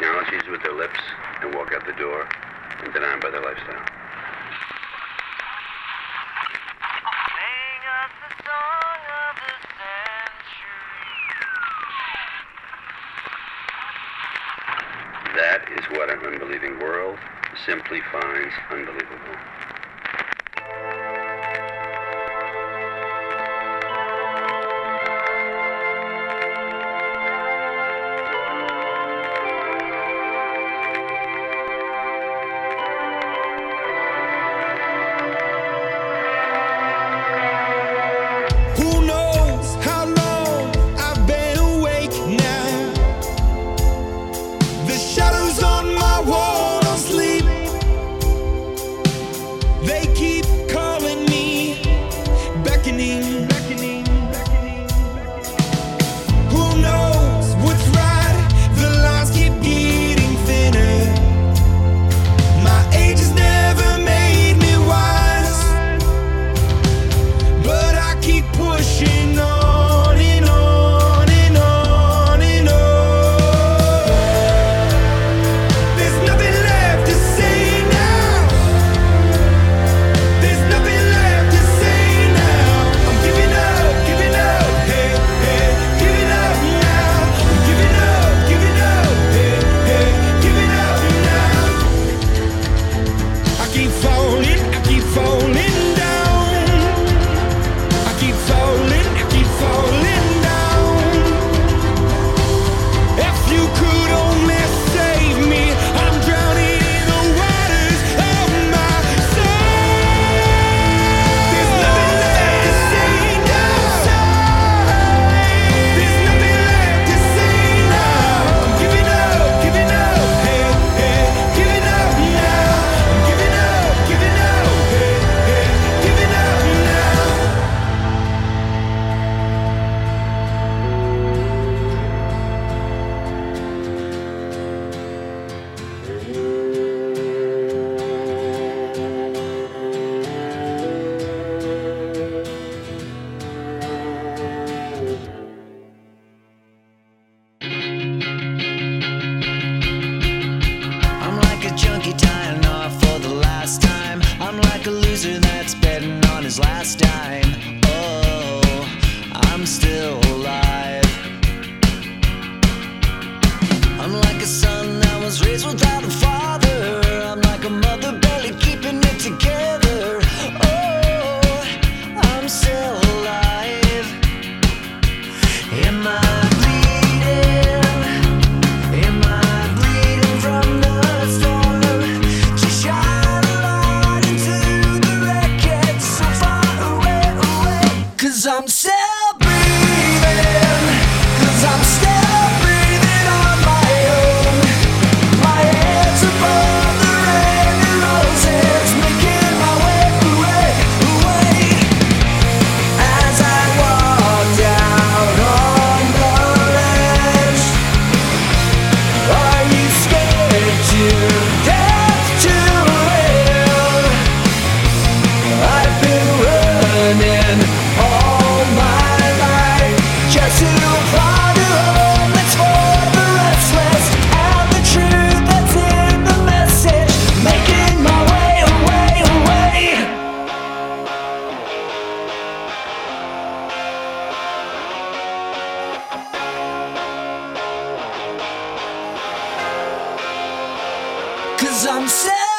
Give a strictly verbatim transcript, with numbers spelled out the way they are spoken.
acknowledges with their lips and walk out the door and deny them by their lifestyle. Sing us the song of the century. That is what an unbelieving world simply finds unbelievable. Who knows how long I've been awake now? The shadows on my wall don't sleep. They keep calling me, beckoning, beckoning, beckoning. Who knows what's right? The lines keep getting thinner. My age has never made me wise, but I keep pushing on and on and on and on. There's nothing left to say now. There's nothing left to say now. I'm giving up, giving up, hey, hey, giving up now. I'm giving up, giving up, hey, hey, giving up now. I keep falling, I keep falling down. I keep falling, I keep falling down. If you could only save me, I'm drowning in the waters of my soul. There's nothing left to say now. There's nothing left to say now. I'm giving up, giving up, hey, hey, giving up now. I'm giving up, giving up, hey, hey, giving up now. I'm like a junkie tying off for the last time. I'm like a loser that's betting on his last dime. Oh, I'm still alive. I'm like a son that was raised without a father. I'm like a mother barely keeping it together. Oh, I'm still alive. Am I bleeding? Am I bleeding from the storm? To shine a light into the wreckage so far away, away. 'Cause I'm still breathing. 'Cause I'm still breathing on my own. My head's above the rain and roses, making my way away, away. As I walk down on the ledge, are you scared to death to live? I've been running all my life just to find a home that's for the restless, and the truth that's in the message, making my way away, away. Cause I'm sad.